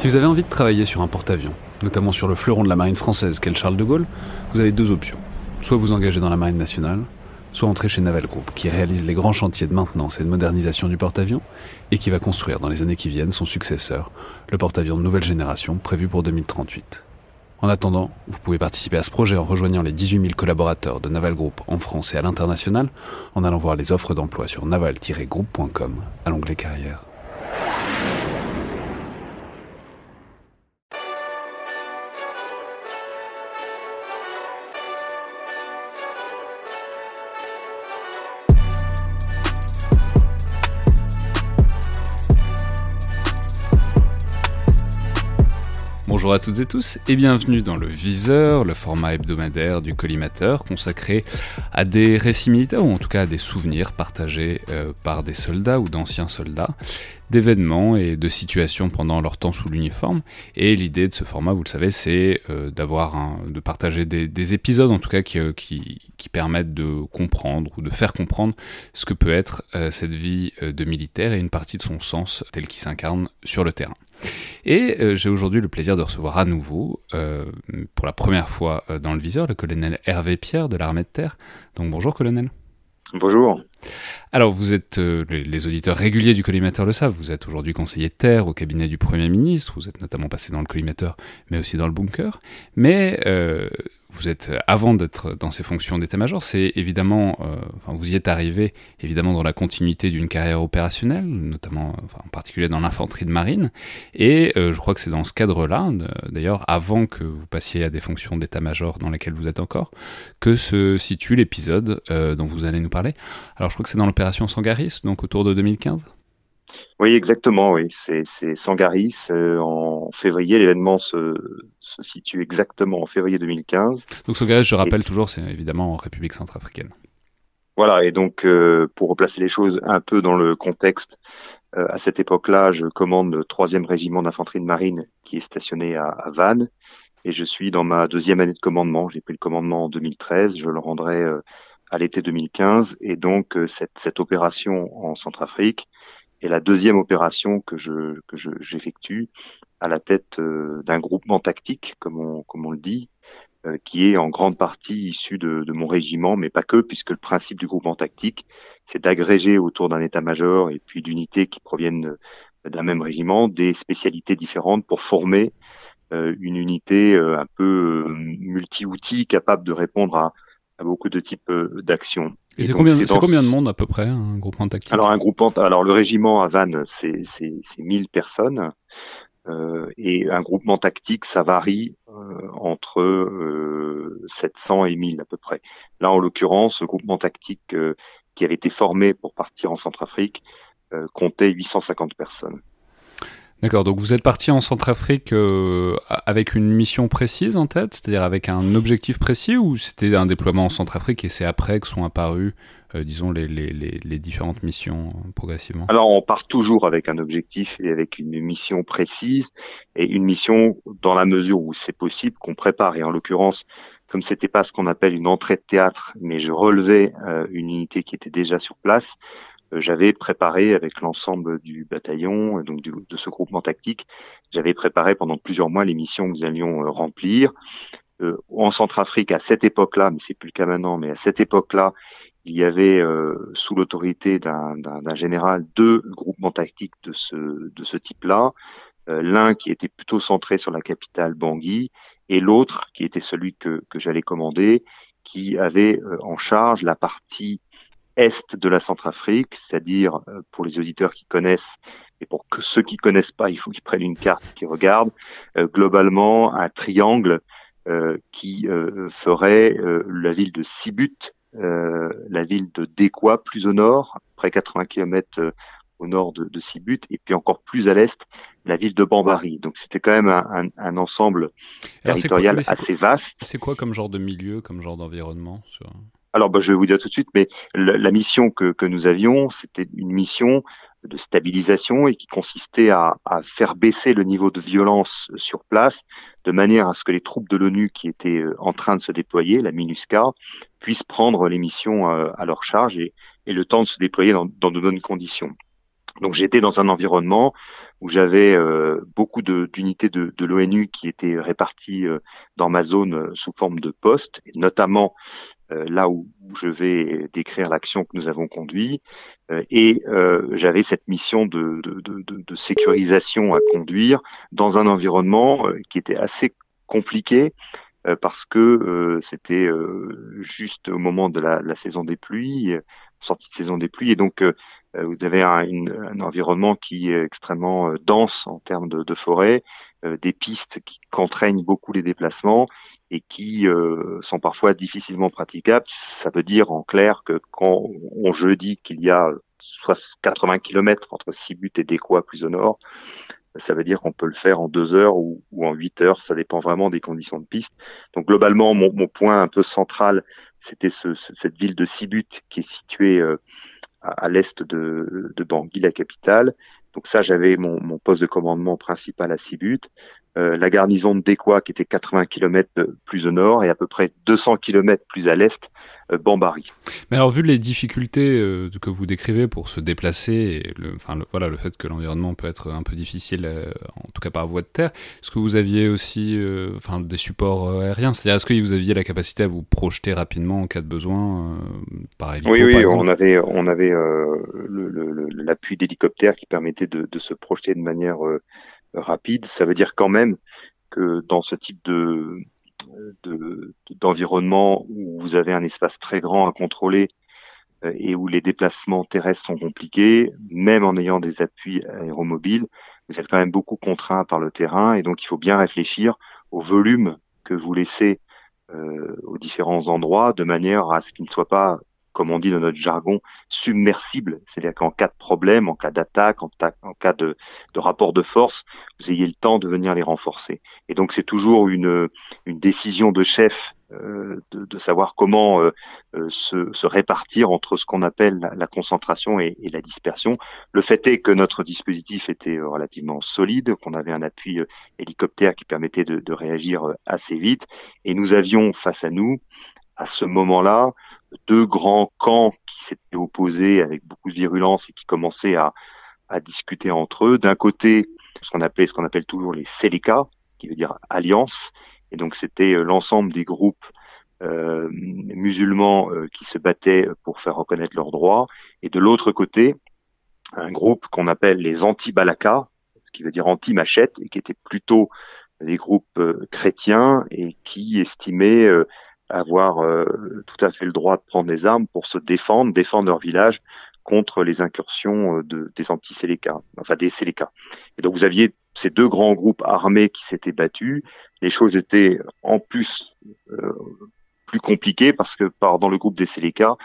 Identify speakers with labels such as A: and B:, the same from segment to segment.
A: Si vous avez envie de travailler sur un porte-avions, notamment sur le fleuron de la marine française qu'est le Charles de Gaulle, vous avez deux options. Soit vous engagez dans la marine nationale, soit entrer chez Naval Group, qui réalise les grands chantiers de maintenance et de modernisation du porte-avions, et qui va construire dans les années qui viennent son successeur, le porte-avions de nouvelle génération prévu pour 2038. En attendant, vous pouvez participer à ce projet en rejoignant les 18 000 collaborateurs de Naval Group en France et à l'international, en allant voir les offres d'emploi sur naval-group.com à l'onglet carrière. Bonjour à toutes et tous et bienvenue dans le Viseur, le format hebdomadaire du collimateur consacré à des récits militaires ou en tout cas à des souvenirs partagés par des soldats ou d'anciens soldats, d'événements et de situations pendant leur temps sous l'uniforme. Et l'idée de ce format, vous le savez, c'est de partager des épisodes en tout cas qui permettent de comprendre ou de faire comprendre ce que peut être cette vie de militaire et une partie de son sens tel qu'il s'incarne sur le terrain. Et j'ai aujourd'hui le plaisir de recevoir à nouveau, pour la première fois dans le Viseur, le colonel Hervé Pierre de l'Armée de Terre. Donc bonjour colonel.
B: Bonjour.
A: Alors vous êtes, les auditeurs réguliers du collimateur le savent, vous êtes aujourd'hui conseiller de terre au cabinet du Premier ministre, vous êtes notamment passé dans le collimateur mais aussi dans le bunker, mais vous êtes, avant d'être dans ces fonctions d'état-major, c'est évidemment, vous y êtes arrivé évidemment dans la continuité d'une carrière opérationnelle, notamment, en particulier dans l'infanterie de marine, et je crois que c'est dans ce cadre-là, d'ailleurs, avant que vous passiez à des fonctions d'état-major dans lesquelles vous êtes encore, que se situe l'épisode dont vous allez nous parler. Alors je crois que c'est dans l'opération Sangaris, donc autour de 2015 ?
B: Oui, exactement, oui. C'est Sangaris en février. L'événement se situe exactement en février 2015.
A: Donc Sangaris, je rappelle toujours, c'est évidemment en République centrafricaine.
B: Voilà, et donc pour replacer les choses un peu dans le contexte, à cette époque-là, je commande le 3e régiment d'infanterie de marine qui est stationné à Vannes. Et je suis dans ma 2e année de commandement. J'ai pris le commandement en 2013, je le rendrai à l'été 2015. Et donc cette opération en Centrafrique est la 2e opération que j'effectue à la tête d'un groupement tactique, comme on le dit, qui est en grande partie issu de mon régiment, mais pas que, puisque le principe du groupement tactique, c'est d'agréger autour d'un état-major et puis d'unités qui proviennent d'un même régiment des spécialités différentes pour former une unité un peu multi-outils capable de répondre à beaucoup de types d'actions.
A: Et c'est combien de monde à peu près, un groupement tactique ?
B: Alors le régiment à Vannes, c'est 1000 personnes. Et un groupement tactique, ça varie entre 700 et 1000 à peu près. Là, en l'occurrence, le groupement tactique qui avait été formé pour partir en Centrafrique comptait 850 personnes.
A: D'accord, donc vous êtes parti en Centrafrique avec une mission précise en tête, c'est-à-dire avec un objectif précis, ou c'était un déploiement en Centrafrique et c'est après que sont apparues, les différentes missions progressivement ?
B: Alors on part toujours avec un objectif et avec une mission précise, et une mission dans la mesure où c'est possible qu'on prépare. Et en l'occurrence, comme c'était pas ce qu'on appelle une entrée de théâtre, mais je relevais une unité qui était déjà sur place, j'avais préparé avec l'ensemble du bataillon, donc de ce groupement tactique, j'avais préparé pendant plusieurs mois les missions que nous allions remplir. En Centrafrique, à cette époque-là, mais c'est plus le cas maintenant, mais à cette époque-là, il y avait sous l'autorité d'un général 2 groupements tactiques de ce type-là. L'un qui était plutôt centré sur la capitale Bangui et l'autre qui était celui que j'allais commander, qui avait en charge la partie est de la Centrafrique, c'est-à-dire pour les auditeurs qui connaissent, et pour que ceux qui connaissent pas, il faut qu'ils prennent une carte, qu'ils regardent, globalement un triangle qui ferait la ville de Sibut, la ville de Dekwa plus au nord, près 80 km au nord de Sibut, et puis encore plus à l'est, la ville de Bambari. Donc c'était quand même un ensemble territorial assez vaste.
A: C'est quoi comme genre de milieu, comme genre d'environnement
B: Alors, je vais vous dire tout de suite, mais la mission que nous avions, c'était une mission de stabilisation et qui consistait à faire baisser le niveau de violence sur place de manière à ce que les troupes de l'ONU qui étaient en train de se déployer, la MINUSCA, puissent prendre les missions à leur charge et le temps de se déployer dans de bonnes conditions. Donc j'étais dans un environnement où j'avais beaucoup d'unités de l'ONU qui étaient réparties dans ma zone sous forme de postes, et notamment là où je vais décrire l'action que nous avons conduite. J'avais cette mission de sécurisation à conduire dans un environnement qui était assez compliqué parce que c'était juste au moment de la saison des pluies, sortie de saison des pluies, et donc vous avez un environnement qui est extrêmement dense en termes de forêt, des pistes qui contraignent beaucoup les déplacements et qui sont parfois difficilement praticables. Ça veut dire en clair que quand je dis qu'il y a soit 80 km entre Sibut et Décois plus au nord, ça veut dire qu'on peut le faire en 2 heures ou en 8 heures. Ça dépend vraiment des conditions de piste. Donc globalement, mon point un peu central, c'était cette ville de Sibut qui est située à l'est de Bangui, la capitale. Donc ça, j'avais mon poste de commandement principal à Sibut. La garnison de Décois qui était 80 km plus au nord et à peu près 200 km plus à l'est, Bambari.
A: Mais alors, vu les difficultés que vous décrivez pour se déplacer, et voilà, le fait que l'environnement peut être un peu difficile, en tout cas par voie de terre, est-ce que vous aviez aussi des supports aériens? C'est-à-dire, est-ce que vous aviez la capacité à vous projeter rapidement en cas de besoin par hélico,
B: Oui,
A: par exemple?
B: on avait l'appui d'hélicoptère qui permettait de se projeter de manière rapide. Ça veut dire quand même que dans ce type d'environnement où vous avez un espace très grand à contrôler et où les déplacements terrestres sont compliqués, même en ayant des appuis aéromobiles, vous êtes quand même beaucoup contraint par le terrain, et donc il faut bien réfléchir au volume que vous laissez aux différents endroits, de manière à ce qu'il ne soit pas, comme on dit dans notre jargon, submersible. C'est-à-dire qu'en cas de problème, en cas d'attaque, en cas de rapport de force, vous ayez le temps de venir les renforcer. Et donc c'est toujours une décision de chef de savoir comment se répartir entre ce qu'on appelle la concentration et la dispersion. Le fait est que notre dispositif était relativement solide, qu'on avait un appui hélicoptère qui permettait de réagir assez vite, et nous avions face à nous, à ce moment-là, deux grands camps qui s'étaient opposés avec beaucoup de virulence et qui commençaient à discuter entre eux. D'un côté, ce qu'on appelle toujours les Seleka, qui veut dire alliance, et donc c'était l'ensemble des groupes musulmans qui se battaient pour faire reconnaître leurs droits, et de l'autre côté, un groupe qu'on appelle les anti-Balaka, ce qui veut dire anti-machette, et qui étaient plutôt des groupes chrétiens et qui estimaient avoir tout à fait le droit de prendre des armes pour se défendre leur village contre les incursions des anti-Séléka, enfin des Séléka. Et donc vous aviez ces deux grands groupes armés qui s'étaient battus. Les choses étaient en plus plus compliquées parce que dans le groupe des Séléka,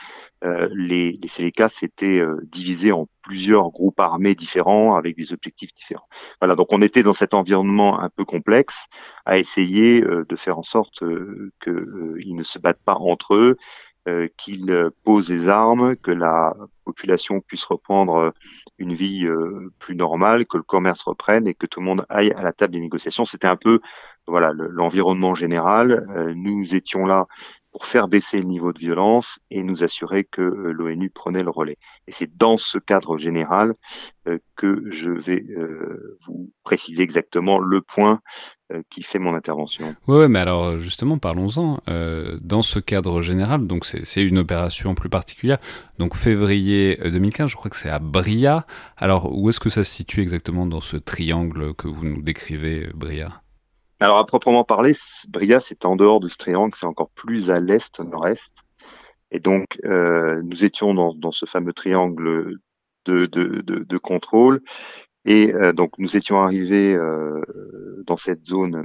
B: les Séléka s'étaient divisés en plusieurs groupes armés différents avec des objectifs différents. Voilà, donc on était dans cet environnement un peu complexe à essayer de faire en sorte qu'ils ne se battent pas entre eux, qu'ils posent des armes, que la population puisse reprendre une vie plus normale, que le commerce reprenne et que tout le monde aille à la table des négociations. C'était un peu voilà l'environnement général. Nous étions là pour faire baisser le niveau de violence et nous assurer que l'ONU prenait le relais. Et c'est dans ce cadre général que je vais vous préciser exactement le point qui fait mon intervention.
A: Ouais, mais alors justement, parlons-en. Dans ce cadre général, donc c'est une opération plus particulière. Donc février 2015, je crois que c'est à Bria. Alors où est-ce que ça se situe exactement dans ce triangle que vous nous décrivez, Bria?
B: Alors, à proprement parler, Bria, c'est en dehors de ce triangle, c'est encore plus à l'est, nord-est. Et donc, nous étions dans ce fameux triangle de contrôle. Et donc, nous étions arrivés dans cette zone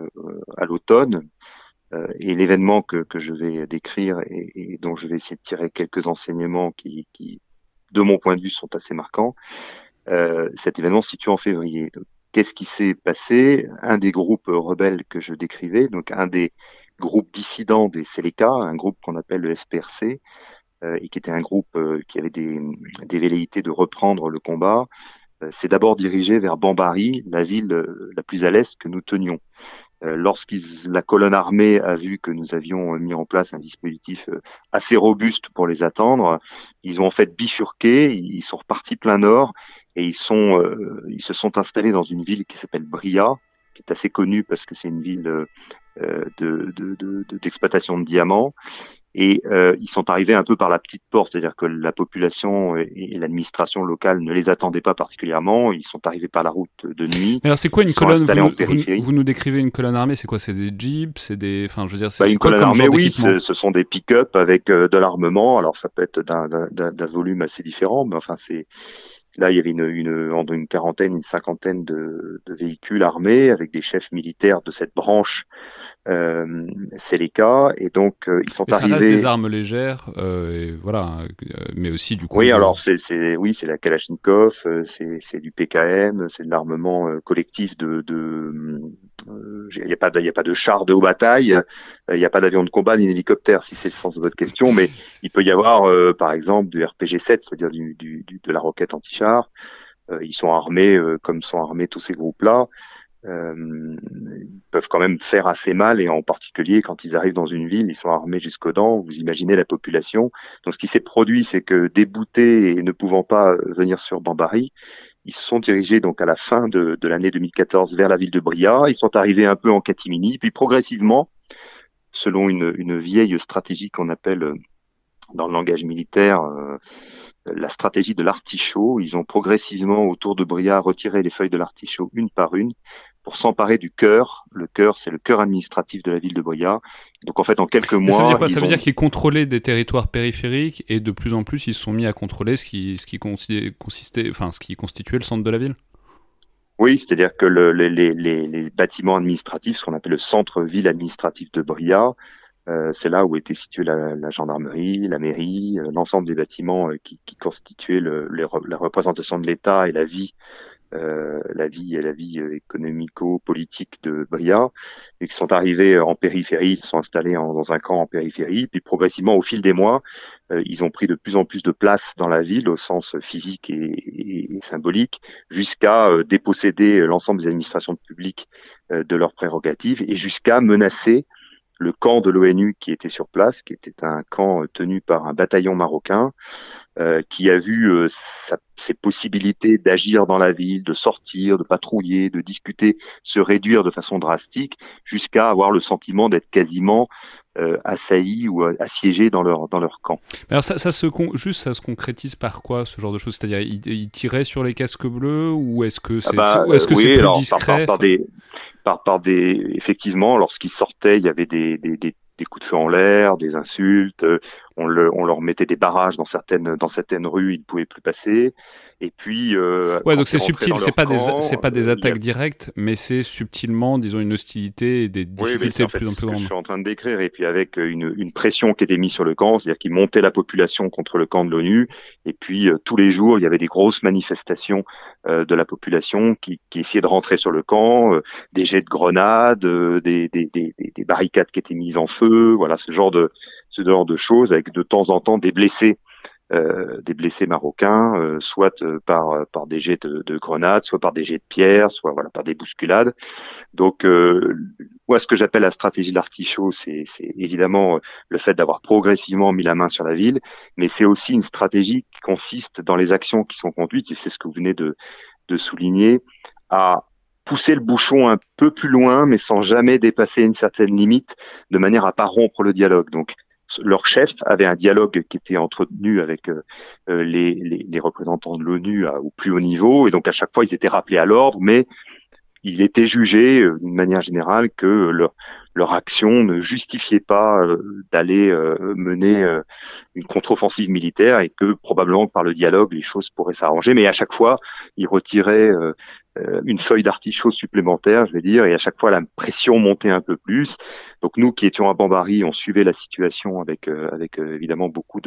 B: à l'automne. Et l'événement que je vais décrire et dont je vais essayer de tirer quelques enseignements qui, de mon point de vue, sont assez marquants, cet événement se situe en février. Donc, qu'est-ce qui s'est passé? Un des groupes rebelles que je décrivais, donc un des groupes dissidents des Seleka, un groupe qu'on appelle le FPRC, et qui était un groupe qui avait des velléités de reprendre le combat, s'est d'abord dirigé vers Bambari, la ville la plus à l'est que nous tenions. La colonne armée a vu que nous avions mis en place un dispositif assez robuste pour les attendre, ils ont en fait bifurqué, ils sont repartis plein nord, et ils se sont installés dans une ville qui s'appelle Bria, qui est assez connue parce que c'est une ville d'exploitation de diamants. Et ils sont arrivés un peu par la petite porte, c'est-à-dire que la population et l'administration locale ne les attendaient pas particulièrement. Ils sont arrivés par la route de nuit.
A: Mais alors c'est quoi une
B: Ils sont
A: colonne?
B: installés en périphérie.
A: Vous nous décrivez une colonne armée, c'est quoi? C'est des jeeps, c'est des, enfin je veux dire, c'est
B: Une
A: quoi
B: colonne
A: comme
B: armée,
A: genre
B: oui,
A: d'équipement?
B: ce sont des pick-up avec de l'armement. Alors ça peut être d'un volume assez différent, mais enfin c'est là il y avait une quarantaine, une cinquantaine de véhicules armés avec des chefs militaires de cette branche. C'est les cas, et donc ils sont
A: Et ça reste
B: arrivés.
A: des armes légères, et voilà, mais aussi du coup.
B: Oui, alors c'est la Kalachnikov, c'est du PKM, c'est de l'armement collectif il y a pas de chars de haut bataille, il n'y a pas d'avion de combat ni d'hélicoptère, si c'est le sens de votre question, mais il peut y avoir par exemple du RPG-7, c'est-à-dire de la roquette anti-char. Ils sont armés comme sont armés tous ces groupes-là. Ils peuvent quand même faire assez mal, et en particulier quand ils arrivent dans une ville, ils sont armés jusqu'aux dents. Vous imaginez la population. Donc ce qui s'est produit, c'est que déboutés et ne pouvant pas venir sur Bambari, ils se sont dirigés donc à la fin de l'année 2014 vers la ville de Bria. Ils sont arrivés un peu en catimini, puis progressivement, selon une vieille stratégie qu'on appelle dans le langage militaire la stratégie de l'artichaut, ils ont progressivement autour de Bria retiré les feuilles de l'artichaut une par une pour s'emparer du cœur. Le cœur, c'est le cœur administratif de la ville de Bria. Donc en fait, en quelques mois...
A: Ça veut dire quoi? Ça veut dire qu'ils contrôlaient des territoires périphériques, et de plus en plus ils se sont mis à contrôler ce qui constituait le centre de la ville?
B: Oui, c'est-à-dire que les bâtiments administratifs, ce qu'on appelle le centre-ville administratif de Bria, c'est là où était située la gendarmerie, la mairie, l'ensemble des bâtiments qui constituaient la représentation de l'État et la vie économico-politique de Bria, et qui sont arrivés en périphérie, ils se sont installés dans un camp en périphérie, puis progressivement, au fil des mois, ils ont pris de plus en plus de place dans la ville, au sens physique et symbolique, jusqu'à déposséder l'ensemble des administrations publiques de leurs prérogatives, et jusqu'à menacer le camp de l'ONU qui était sur place, qui était un camp tenu par un bataillon marocain, qui a vu ses possibilités d'agir dans la ville, de sortir, de patrouiller, de discuter, se réduire de façon drastique, jusqu'à avoir le sentiment d'être quasiment assaillis ou assiégés dans leur camp.
A: Alors ça se concrétise par quoi, ce genre de choses? C'est-à-dire ils tiraient sur les casques bleus, ou est-ce que c'est c'est plus discret?
B: Effectivement, lorsqu'ils sortaient, il y avait des coups de feu en l'air, des insultes, on leur mettait des barrages dans certaines rues, ils ne pouvaient plus passer. Et puis
A: donc c'est subtil, c'est pas des attaques directes, mais c'est subtilement, disons, une hostilité et des difficultés de plus en plus grandes.
B: Je suis en train de décrire, et puis avec une pression qui était mise sur le camp, c'est-à-dire qu'ils montaient la population contre le camp de l'ONU, et puis tous les jours il y avait des grosses manifestations de la population qui essayaient de rentrer sur le camp, des jets de grenades, des barricades qui étaient mises en feu, voilà, ce genre de choses, avec de temps en temps des blessés marocains, soit par des jets de grenades, soit par des jets de pierres, soit par des bousculades. Donc moi, ce que j'appelle la stratégie de l'artichaut, c'est évidemment le fait d'avoir progressivement mis la main sur la ville, mais c'est aussi une stratégie qui consiste dans les actions qui sont conduites, et c'est ce que vous venez de souligner, à pousser le bouchon un peu plus loin, mais sans jamais dépasser une certaine limite, de manière à pas rompre le dialogue. Donc leur chef avait un dialogue qui était entretenu avec les représentants de l'ONU au plus haut niveau, et donc à chaque fois ils étaient rappelés à l'ordre, mais il était jugé d'une manière générale que leur action ne justifiait pas d'aller mener une contre-offensive militaire, et que probablement par le dialogue les choses pourraient s'arranger. Mais à chaque fois ils retiraient une feuille d'artichaut supplémentaire, je vais dire, et à chaque fois la pression montait un peu plus. Donc nous qui étions à Bambari, on suivait la situation avec évidemment beaucoup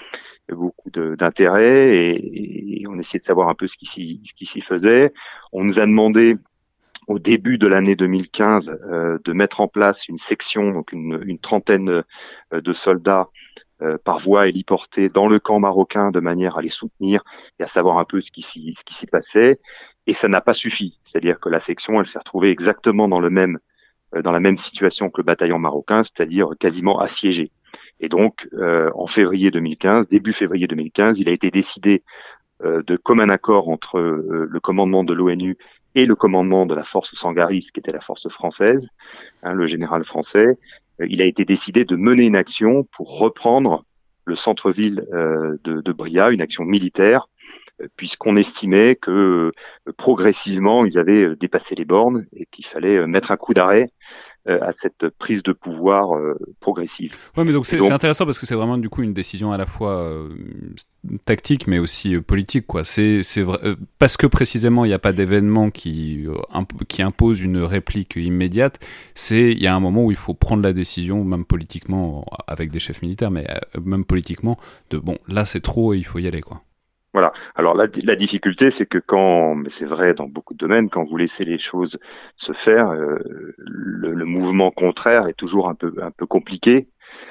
B: d'intérêt, et on essayait de savoir un peu ce qui s'y faisait. On nous a demandé au début de l'année 2015 de mettre en place une section, donc une trentaine de soldats par voie héliportée dans le camp marocain, de manière à les soutenir et à savoir un peu ce qui s'y passait. Et ça n'a pas suffi. C'est-à-dire que la section, elle s'est retrouvée exactement dans la même situation que le bataillon marocain, c'est-à-dire quasiment assiégée. Et donc, en début février 2015, il a été décidé de commun accord entre le commandement de l'ONU et le commandement de la force Sangaris, qui était la force française, le général français, il a été décidé de mener une action pour reprendre le centre-ville de Bria, une action militaire, puisqu'on estimait que progressivement, ils avaient dépassé les bornes et qu'il fallait mettre un coup d'arrêt à cette prise de pouvoir progressive.
A: Ouais, mais donc c'est intéressant parce que c'est vraiment du coup une décision à la fois tactique mais aussi politique, quoi. C'est vrai, parce que précisément il n'y a pas d'événement qui impose une réplique immédiate. Il y a un moment où il faut prendre la décision, même politiquement avec des chefs militaires, mais même politiquement, de bon là c'est trop et il faut y aller, quoi.
B: Voilà. Alors la difficulté, c'est que mais c'est vrai dans beaucoup de domaines, quand vous laissez les choses se faire, le mouvement contraire est toujours un peu compliqué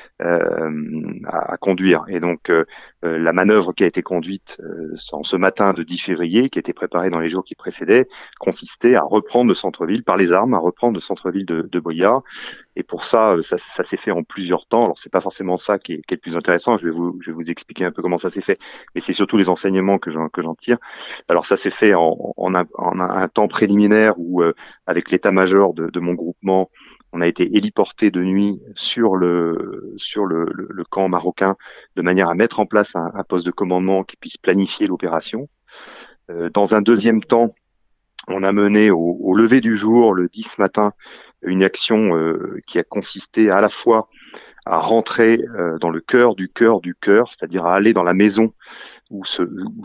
B: à conduire. Et donc la manœuvre qui a été conduite en ce matin de 10 février, qui a été préparée dans les jours qui précédaient, consistait à reprendre le centre-ville par les armes, à reprendre le centre-ville de Bria. Et pour ça s'est fait en plusieurs temps. Alors c'est pas forcément ça qui est le plus intéressant. Je vais vous expliquer un peu comment ça s'est fait, mais c'est surtout les enseignements que j'en tire. Alors ça s'est fait en un temps préliminaire où avec l'état-major de mon groupement, on a été héliporté de nuit sur le camp marocain de manière à mettre en place un poste de commandement qui puisse planifier l'opération. Dans un deuxième temps, on a mené au lever du jour, le 10 matin, une action qui a consisté à la fois à rentrer dans le cœur du cœur, c'est-à-dire à aller dans la maison où se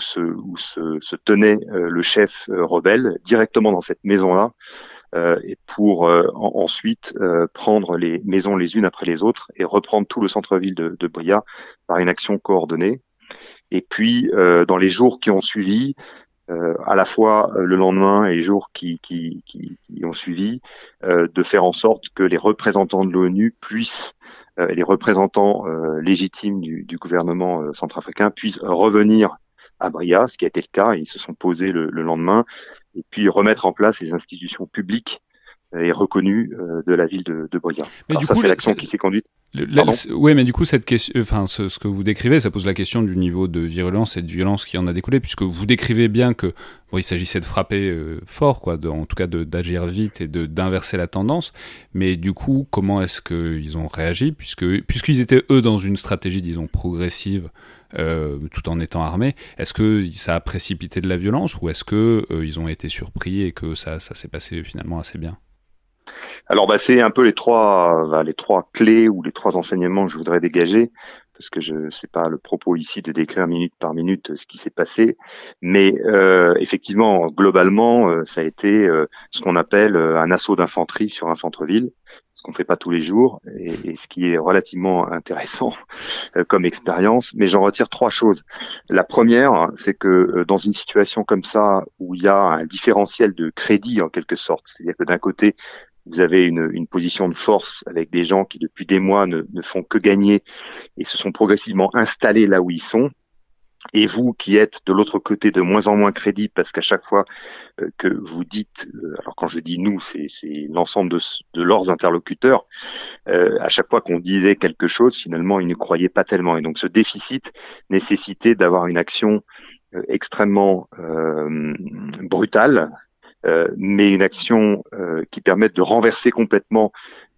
B: tenait le chef rebelle, directement dans cette maison-là, et pour ensuite prendre les maisons les unes après les autres et reprendre tout le centre-ville de Bria par une action coordonnée. Et puis, dans les jours qui ont suivi, à la fois le lendemain et les jours qui ont suivi, de faire en sorte que les représentants de l'ONU puissent, les représentants légitimes du gouvernement centrafricain puissent revenir à Bria, ce qui a été le cas. Ils se sont posés le lendemain, et puis remettre en place les institutions publiques et reconnues de la ville de Bria.
A: Mais
B: alors ça, c'est l'action qui s'est conduite.
A: Oui, mais du coup, cette question, enfin, ce que vous décrivez, ça pose la question du niveau de virulence et de violence qui en a découlé, puisque vous décrivez bien que il s'agissait de frapper fort, quoi, en tout cas d'agir vite et d'inverser la tendance. Mais du coup, comment est-ce qu'ils ont réagi, puisqu'ils étaient eux dans une stratégie, disons, progressive, tout en étant armés. Est-ce que ça a précipité de la violence ou est-ce que ils ont été surpris et que ça s'est passé finalement assez bien?
B: Alors c'est un peu les trois clés ou les trois enseignements que je voudrais dégager, parce que c'est pas le propos ici de décrire minute par minute ce qui s'est passé, mais effectivement globalement ça a été ce qu'on appelle un assaut d'infanterie sur un centre-ville, ce qu'on fait pas tous les jours et ce qui est relativement intéressant comme expérience. Mais j'en retire trois choses. La première, c'est que dans une situation comme ça où il y a un différentiel de crédit en quelque sorte, c'est-à-dire que d'un côté vous avez une position de force avec des gens qui depuis des mois ne font que gagner et se sont progressivement installés là où ils sont. Et vous qui êtes de l'autre côté de moins en moins crédible parce qu'à chaque fois que vous dites, alors quand je dis nous, c'est l'ensemble de leurs interlocuteurs, à chaque fois qu'on disait quelque chose, finalement, ils ne croyaient pas tellement. Et donc ce déficit nécessitait d'avoir une action extrêmement brutale, mais une action qui permette de renverser complètement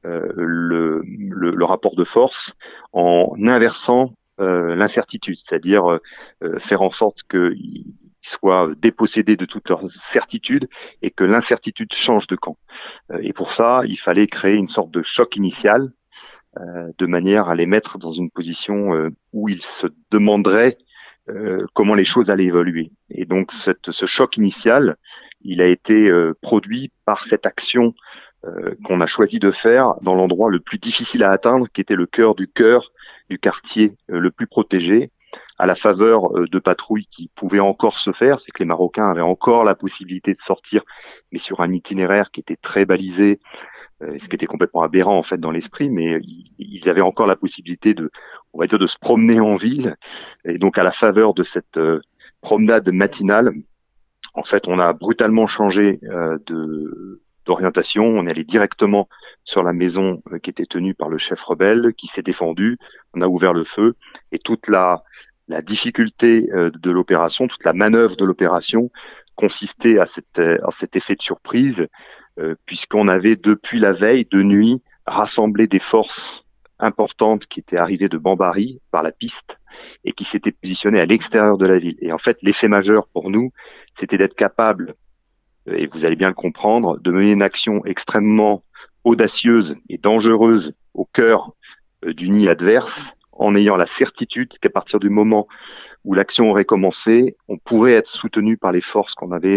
B: le rapport de force en inversant l'incertitude, c'est-à-dire faire en sorte qu'ils soient dépossédés de toute leur certitude et que l'incertitude change de camp. Et pour ça, il fallait créer une sorte de choc initial de manière à les mettre dans une position où ils se demanderaient comment les choses allaient évoluer. Et donc ce choc initial, il a été produit par cette action qu'on a choisi de faire dans l'endroit le plus difficile à atteindre, qui était le cœur du quartier le plus protégé, à la faveur de patrouilles qui pouvaient encore se faire. C'est que les Marocains avaient encore la possibilité de sortir, mais sur un itinéraire qui était très balisé, ce qui était complètement aberrant en fait dans l'esprit, mais ils avaient encore la possibilité de se promener en ville. Et donc à la faveur de cette promenade matinale, en fait, on a brutalement changé d'orientation. On est allé directement sur la maison qui était tenue par le chef rebelle, qui s'est défendu. On a ouvert le feu et toute la La difficulté de l'opération, toute la manœuvre de l'opération consistait à cet effet de surprise, puisqu'on avait depuis la veille de nuit rassemblé des forces importantes qui étaient arrivées de Bambari par la piste et qui s'étaient positionnées à l'extérieur de la ville. Et en fait, l'effet majeur pour nous, c'était d'être capable, et vous allez bien le comprendre, de mener une action extrêmement audacieuse et dangereuse au cœur du nid adverse, en ayant la certitude qu'à partir du moment où l'action aurait commencé, on pourrait être soutenu par les forces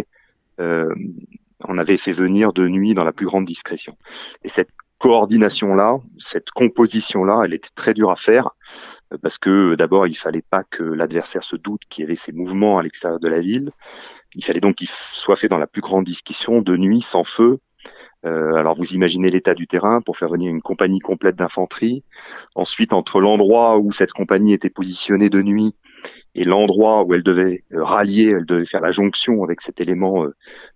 B: on avait fait venir de nuit dans la plus grande discrétion. Et cette coordination-là, cette composition-là, elle était très dure à faire parce que d'abord, il fallait pas que l'adversaire se doute qu'il y avait ces mouvements à l'extérieur de la ville. Il fallait donc qu'il soit fait dans la plus grande discrétion, de nuit, sans feu. Alors vous imaginez l'état du terrain pour faire venir une compagnie complète d'infanterie. Ensuite, entre l'endroit où cette compagnie était positionnée de nuit et l'endroit où elle devait rallier, elle devait faire la jonction avec cet élément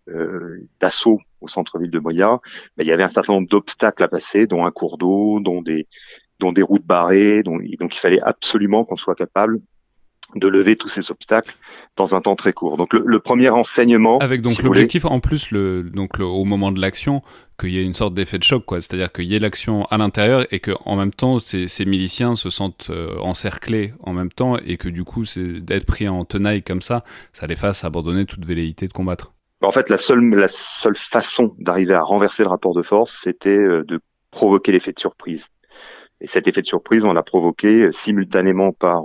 B: d'assaut au centre-ville de Moya, il y avait un certain nombre d'obstacles à passer, dont un cours d'eau, dont des routes barrées, donc il fallait absolument qu'on soit capable de lever tous ces obstacles dans un temps très court. Donc le premier enseignement...
A: Avec donc l'objectif en plus, au moment de l'action, qu'il y ait une sorte d'effet de choc, quoi. C'est-à-dire qu'il y ait l'action à l'intérieur et qu'en même temps, ces miliciens se sentent encerclés en même temps et que du coup, d'être pris en tenaille comme ça les fasse abandonner toute velléité de combattre.
B: En fait, la seule façon d'arriver à renverser le rapport de force, c'était de provoquer l'effet de surprise. Et cet effet de surprise, on l'a provoqué simultanément par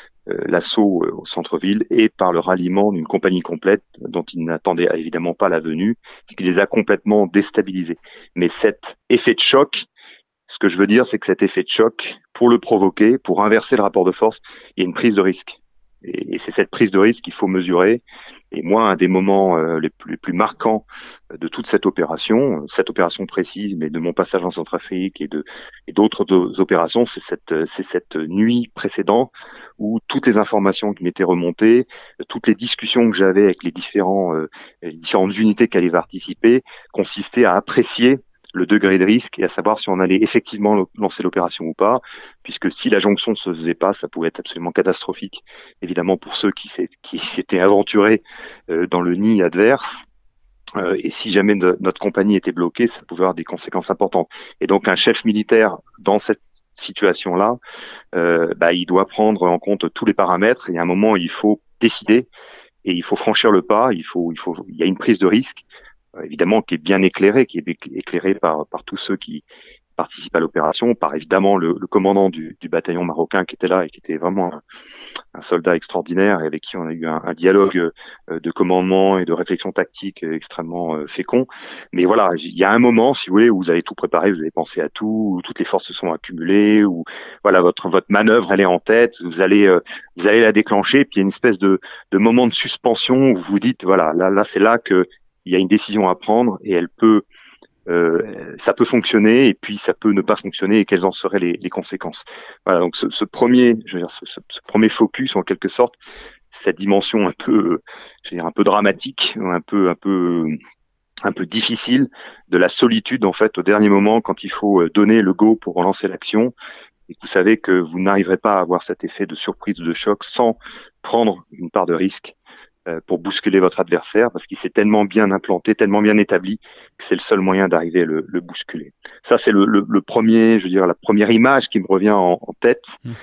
B: l'assaut au centre-ville et par le ralliement d'une compagnie complète dont ils n'attendaient évidemment pas la venue, ce qui les a complètement déstabilisés. Mais cet effet de choc, ce que je veux dire, c'est que cet effet de choc, pour le provoquer, pour inverser le rapport de force, il y a une prise de risque. Et c'est cette prise de risque qu'il faut mesurer. Et moi, un des moments les plus marquants de toute cette opération précise, mais de mon passage en Centrafrique et d'autres opérations, c'est cette nuit précédente où toutes les informations qui m'étaient remontées, toutes les discussions que j'avais avec les différentes unités qui allaient participer, consistaient à apprécier le degré de risque et à savoir si on allait effectivement lancer l'opération ou pas, puisque si la jonction ne se faisait pas, ça pouvait être absolument catastrophique, évidemment pour ceux qui s'étaient aventurés dans le nid adverse, et si jamais notre compagnie était bloquée, ça pouvait avoir des conséquences importantes. Et donc un chef militaire dans cette situation-là, il doit prendre en compte tous les paramètres, et à un moment il faut décider, et il faut franchir le pas, il y a une prise de risque, évidemment qui est bien éclairé, qui est éclairé par tous ceux qui participent à l'opération, par évidemment le commandant du bataillon marocain qui était là et qui était vraiment un soldat extraordinaire et avec qui on a eu un dialogue de commandement et de réflexion tactique extrêmement fécond. Mais voilà, il y a un moment, si vous voulez, où vous avez tout préparé, vous avez pensé à tout, où toutes les forces se sont accumulées, où voilà votre manœuvre elle est en tête, vous allez la déclencher, puis il y a une espèce de moment de suspension où vous vous dites voilà, là c'est là que il y a une décision à prendre et ça peut fonctionner et puis ça peut ne pas fonctionner et quelles en seraient les conséquences. Voilà, donc ce premier focus en quelque sorte, cette dimension un peu dramatique, un peu difficile de la solitude en fait au dernier moment quand il faut donner le go pour relancer l'action et que vous savez que vous n'arriverez pas à avoir cet effet de surprise ou de choc sans prendre une part de risque pour bousculer votre adversaire parce qu'il s'est tellement bien implanté, tellement bien établi que c'est le seul moyen d'arriver à le bousculer. Ça, c'est le premier, je veux dire, la première image qui me revient en tête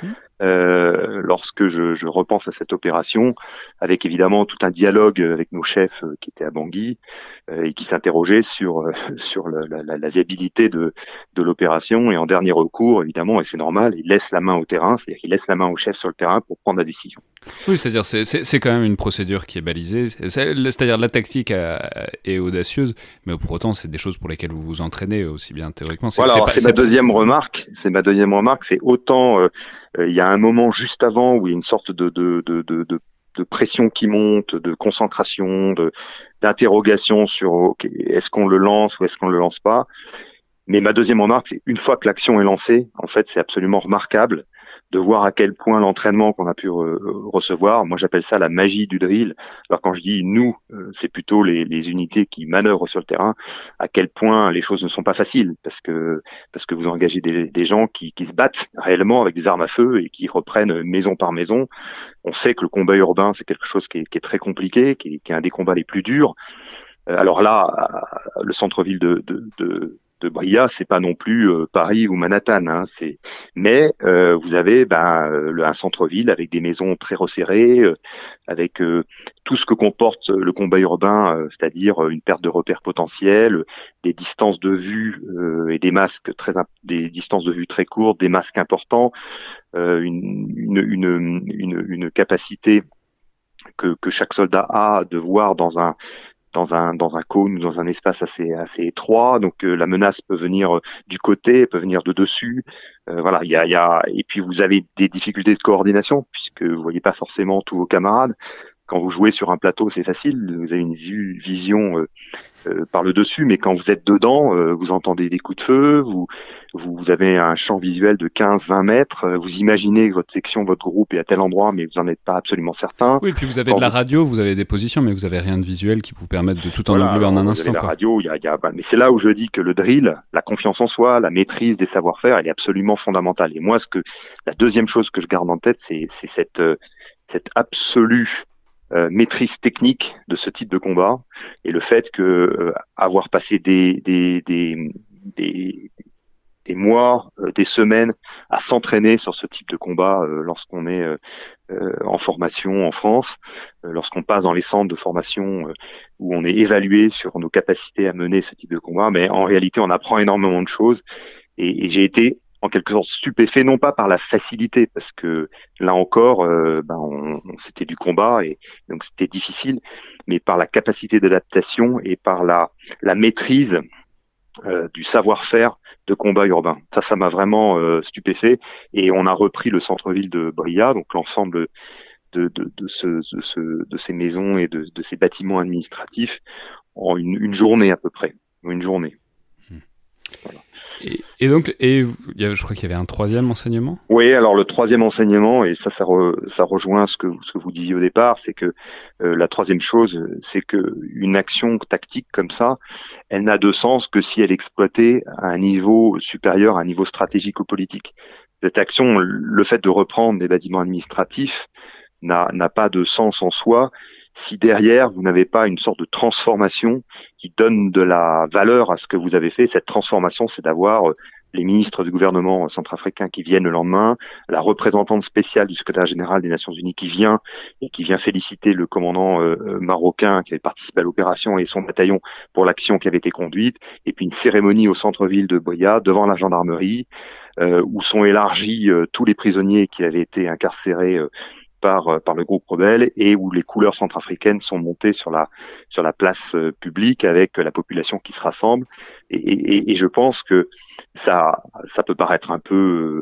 B: lorsque je repense à cette opération, avec évidemment tout un dialogue avec nos chefs qui étaient à Bangui et qui s'interrogeaient sur la viabilité de l'opération et en dernier recours, évidemment, et c'est normal, ils laissent la main au terrain, c'est-à-dire qu'ils laissent la main au chef sur le terrain pour prendre la décision.
A: Oui, c'est-à-dire c'est quand même une procédure qui est balisée, c'est-à-dire la tactique est audacieuse, mais pour autant c'est des choses pour lesquelles vous vous entraînez aussi bien théoriquement.
B: C'est ma deuxième remarque, c'est autant il y a un moment juste avant où il y a une sorte de pression qui monte, de concentration, d'interrogation sur okay, est-ce qu'on le lance ou est-ce qu'on le lance pas. Mais ma deuxième remarque, c'est une fois que l'action est lancée, en fait, c'est absolument remarquable de voir à quel point l'entraînement qu'on a pu recevoir, moi j'appelle ça la magie du drill. Alors quand je dis nous, c'est plutôt les unités qui manœuvrent sur le terrain, à quel point les choses ne sont pas faciles, parce que vous engagez des gens qui se battent réellement avec des armes à feu et qui reprennent maison par maison. On sait que le combat urbain, c'est quelque chose qui est très compliqué, qui est un des combats les plus durs. Alors là, le centre-ville de Bria, c'est pas non plus Paris ou Manhattan, hein, mais vous avez un centre-ville avec des maisons très resserrées, avec tout ce que comporte le combat urbain, c'est-à-dire une perte de repères potentiels, des distances de vue et des distances de vue très courtes, des masques importants, une capacité que chaque soldat a de voir dans un cône ou dans un espace assez étroit. Donc la menace peut venir du côté, peut venir de dessus. Voilà, et puis vous avez des difficultés de coordination puisque vous voyez pas forcément tous vos camarades. Quand vous jouez sur un plateau, c'est facile, vous avez une vision par le dessus, mais quand vous êtes dedans, vous entendez des coups de feu, vous avez un champ visuel de 15-20 mètres, vous imaginez que votre section, votre groupe est à tel endroit, mais vous n'en êtes pas absolument certain.
A: Oui, et puis vous avez de la radio, vous avez des positions, mais vous avez rien de visuel qui vous permette de tout englober en un instant.
B: La radio, mais c'est là où je dis que le drill, la confiance en soi, la maîtrise des savoir-faire, elle est absolument fondamentale. Et moi, la deuxième chose que je garde en tête, c'est cette absolue maîtrise technique de ce type de combat et le fait que avoir passé des mois, des semaines à s'entraîner sur ce type de combat lorsqu'on est en formation en France, lorsqu'on passe dans les centres de formation où on est évalué sur nos capacités à mener ce type de combat, mais en réalité on apprend énormément de choses et j'ai été en quelque sorte stupéfait, non pas par la facilité, parce que là encore, c'était du combat et donc c'était difficile, mais par la capacité d'adaptation et par la maîtrise du savoir-faire de combat urbain. Ça m'a vraiment stupéfait. Et on a repris le centre-ville de Bria, donc l'ensemble de ces maisons et de ces bâtiments administratifs en une journée à peu près, une journée.
A: Voilà. Et donc, je crois qu'il y avait un troisième enseignement.
B: Oui, alors le troisième enseignement, et ça rejoint ce que vous disiez au départ, c'est que la troisième chose, c'est que une action tactique comme ça, elle n'a de sens que si elle est exploitée à un niveau supérieur, à un niveau stratégique ou politique. Cette action, le fait de reprendre des bâtiments administratifs, n'a pas de sens en soi si derrière vous n'avez pas une sorte de transformation qui donne de la valeur à ce que vous avez fait. Cette transformation, c'est d'avoir les ministres du gouvernement centrafricain qui viennent le lendemain, la représentante spéciale du secrétaire général des Nations Unies qui vient féliciter le commandant marocain qui avait participé à l'opération et son bataillon pour l'action qui avait été conduite, et puis une cérémonie au centre-ville de Boya devant la gendarmerie où sont élargis tous les prisonniers qui avaient été incarcérés par le groupe rebelle et où les couleurs centrafricaines sont montées sur la place publique avec la population qui se rassemble et je pense que ça peut paraître un peu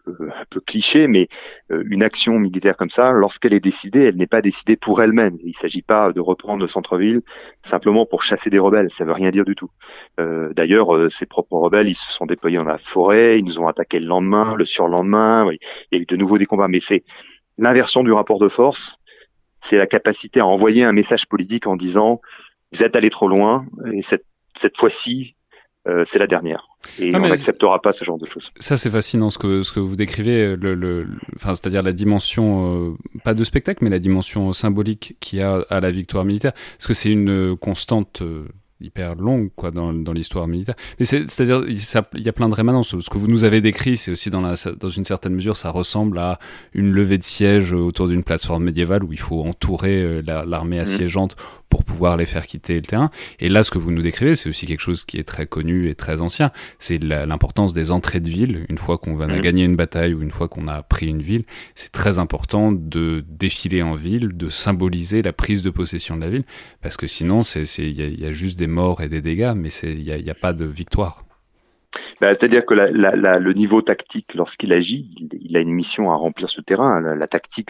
B: cliché, mais une action militaire comme ça, lorsqu'elle est décidée, elle n'est pas décidée pour elle-même. Il s'agit pas de reprendre le centre-ville simplement pour chasser des rebelles, ça veut rien dire du tout. D'ailleurs, ces propres rebelles, ils se sont déployés dans la forêt, ils nous ont attaqué le lendemain, le surlendemain, il y a eu de nouveau des combats, mais c'est l'inversion du rapport de force, c'est la capacité à envoyer un message politique en disant vous êtes allé trop loin et cette fois-ci c'est la dernière et on n'acceptera pas ce genre de choses.
A: Ça c'est fascinant ce que vous décrivez, c'est-à-dire la dimension pas de spectacle mais la dimension symbolique qu'il y a à la victoire militaire, parce que c'est une constante hyper longue dans l'histoire militaire, mais c'est-à-dire il y a plein de rémanences. Ce que vous nous avez décrit, c'est aussi dans une certaine mesure, ça ressemble à une levée de siège autour d'une plateforme médiévale où il faut entourer l'armée assiégeante pour pouvoir les faire quitter le terrain. Et là, ce que vous nous décrivez, c'est aussi quelque chose qui est très connu et très ancien. C'est l'importance des entrées de ville. Une fois qu'on a gagné une bataille ou une fois qu'on a pris une ville, c'est très important de défiler en ville, de symboliser la prise de possession de la ville, parce que sinon, il y a juste des morts et des dégâts, mais il y a pas de victoire.
B: C'est-à-dire que le niveau tactique, lorsqu'il agit, il a une mission à remplir sur le terrain. La tactique,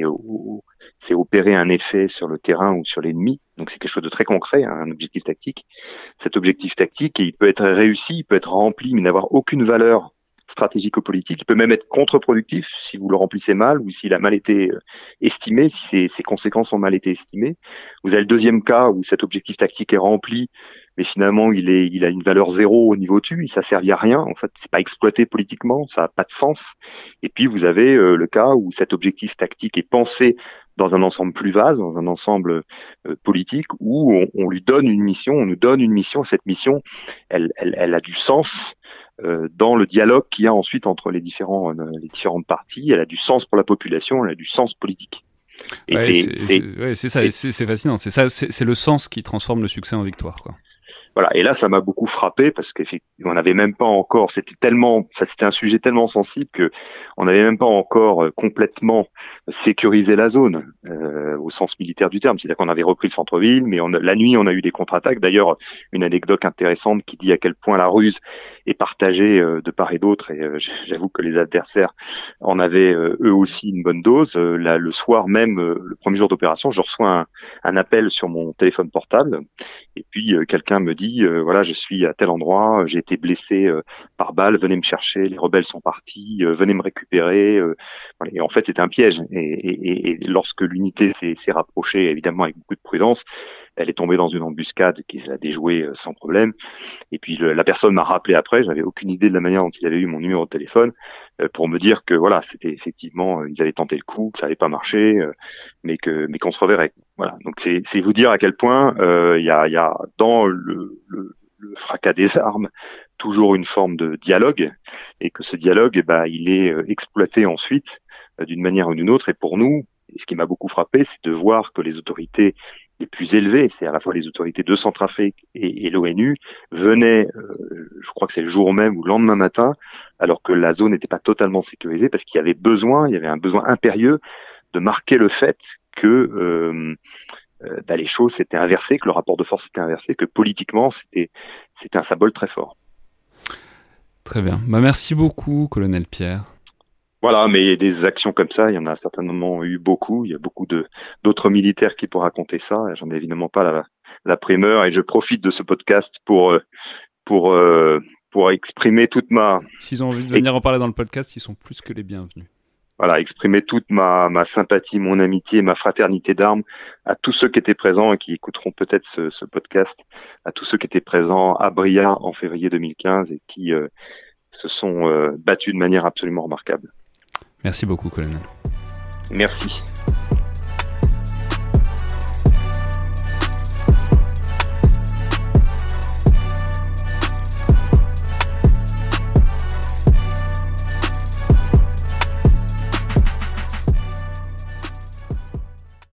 B: c'est opérer un effet sur le terrain ou sur l'ennemi. Donc c'est quelque chose de très concret, un objectif tactique. Cet objectif tactique, il peut être réussi, il peut être rempli, mais n'avoir aucune valeur stratégico-politique. Il peut même être contre-productif si vous le remplissez mal ou s'il a mal été estimé, si ses conséquences ont mal été estimées. Vous avez le deuxième cas où cet objectif tactique est rempli, mais finalement il a une valeur zéro au niveau TU, ça servi à rien. En fait, c'est pas exploité politiquement, ça a pas de sens. Et puis vous avez le cas où cet objectif tactique est pensé dans un ensemble plus vaste, dans un ensemble politique, où on lui donne une mission, on nous donne une mission. Cette mission, elle a du sens dans le dialogue qu'il y a ensuite entre les différentes parties. Elle a du sens pour la population, elle a du sens politique.
A: Et c'est ça, c'est fascinant. C'est ça, c'est le sens qui transforme le succès en victoire, quoi.
B: Voilà. Et là, ça m'a beaucoup frappé parce qu'effectivement, on n'avait même pas encore, c'était un sujet tellement sensible que on n'avait même pas encore complètement sécurisé la zone au sens militaire du terme. C'est-à-dire qu'on avait repris le centre-ville, mais la nuit, on a eu des contre-attaques. D'ailleurs, une anecdote intéressante qui dit à quel point la ruse est partagée de part et d'autre. Et j'avoue que les adversaires en avaient eux aussi une bonne dose. Le soir même, le premier jour d'opération, je reçois un appel sur mon téléphone portable. Et puis quelqu'un me dit voilà, je suis à tel endroit, j'ai été blessé par balle, venez me chercher, les rebelles sont partis, venez me récupérer. Voilà. Et en fait, c'était un piège. Et lorsque l'unité s'est rapprochée, évidemment avec beaucoup de prudence, elle est tombée dans une embuscade qui a déjoué sans problème. Et puis la personne m'a rappelé après, j'avais aucune idée de la manière dont il avait eu mon numéro de téléphone, pour me dire que voilà, c'était effectivement, ils avaient tenté le coup, que ça n'avait pas marché, mais qu'on se reverrait. Voilà. Donc c'est vous dire à quel point il y a dans le fracas des armes toujours une forme de dialogue, et que ce dialogue, il est exploité ensuite d'une manière ou d'une autre. Et pour nous, ce qui m'a beaucoup frappé, c'est de voir que les autorités les plus élevées, c'est à la fois les autorités de Centrafrique et l'ONU, venaient, je crois que c'est le jour même ou le lendemain matin, alors que la zone n'était pas totalement sécurisée, parce qu'il y avait un besoin impérieux de marquer le fait que les choses s'étaient inversées, que le rapport de force s'était inversé, que politiquement c'était un symbole très fort.
A: Très bien. Merci beaucoup, colonel Pierre.
B: Voilà, mais des actions comme ça, il y en a certainement eu beaucoup. Il y a beaucoup d'autres militaires qui pourraient raconter ça. J'en ai évidemment pas la primeur, et je profite de ce podcast pour exprimer toute ma...
A: S'ils ont envie de venir en parler dans le podcast, ils sont plus que les bienvenus.
B: Voilà, exprimer toute ma sympathie, mon amitié, ma fraternité d'armes à tous ceux qui étaient présents et qui écouteront peut-être ce podcast, à tous ceux qui étaient présents à Bria en février 2015 et qui se sont battus de manière absolument remarquable.
A: Merci beaucoup, colonel.
B: Merci.